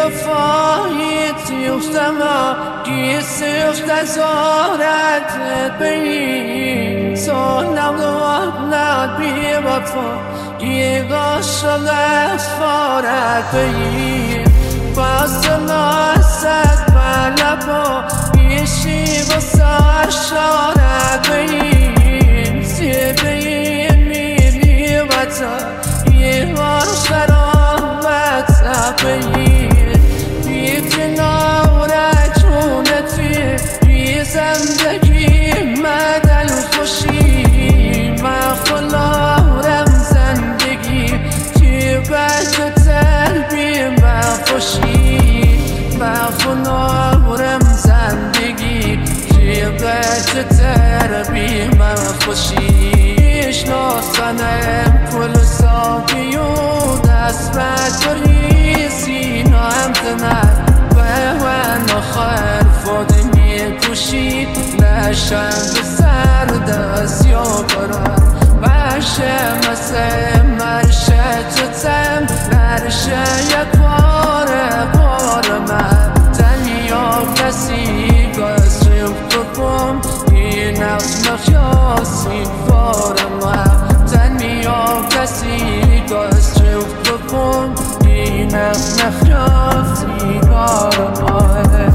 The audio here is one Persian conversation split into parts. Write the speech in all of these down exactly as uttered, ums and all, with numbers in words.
وفایت یفتم گیس یفت زارت بین سالم دوات ند بی وفا گیگا شده فارت بین باز ناست بلبا گیشی بسر شارت بین سیبین میلی وطا گیگا شرابت بین بیت نورت چونتی بی زندگی مدل خوشی مخلارم زندگی که بچه تربیم بخوشی مخلارم زندگی که بچه تربیم بخوشی شناسنم کل ساقی و دست بطوری سینا امتنر و من خیر فادمی کشید نشم به سر دست یا برار باشه مثل مرشه چتم نرشه یک باره باره من تنیا کسی گذرم بکن این نفس مخیاسی باره من تنیا کسی گذرم بکن این نفس مخیاسی باره من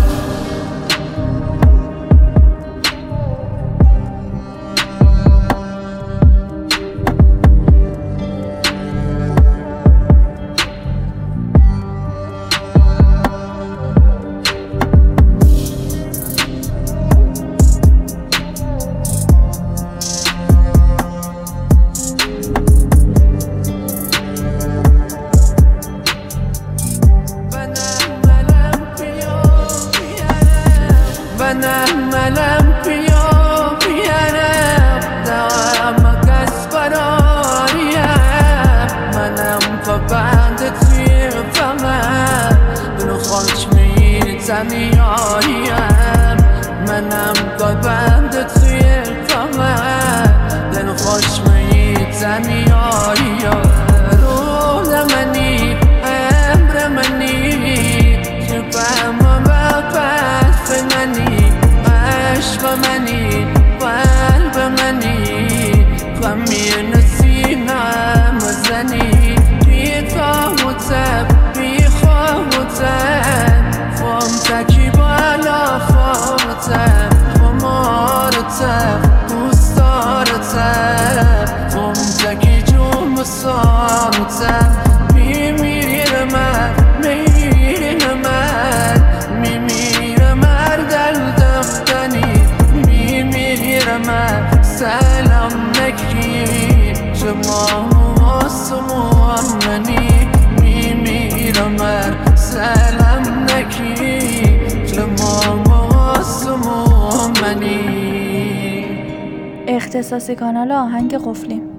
منم بیا بیارم دارم کس براریم منم پابند توی فمم دلو خوش میزنی آریم منم پابند توی فمم دلو خوش میزنی آریم روح منی امر منی شبم بپس منی عشق منی قلب منی غمی نسینم زنی بی تا و تب بی خواه و تب فام تکی بالا فام تب خمار تب دوستار تب فام تکی جوم سان تب میمیره من میمیره من میمیره من دل دفتنی میمیره من سلام نکی شما آسمان منی میمیره من سلام نکی شما آسمان منی. اختصاصی کانال آهنگ قفلی.